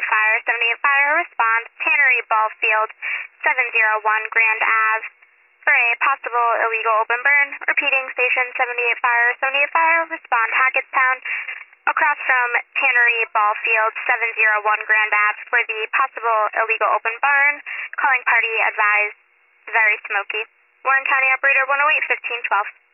Fire, 78 Fire, respond, Tannery Ball Field, 701 Grand Ave, for a possible illegal open burn. Repeating, Station 78 Fire, 78 Fire, respond, Hackettstown, across from Tannery Ball Field, 701 Grand Ave, for the possible illegal open burn. Calling party advised, very smoky. Warren County Operator 108, 1512.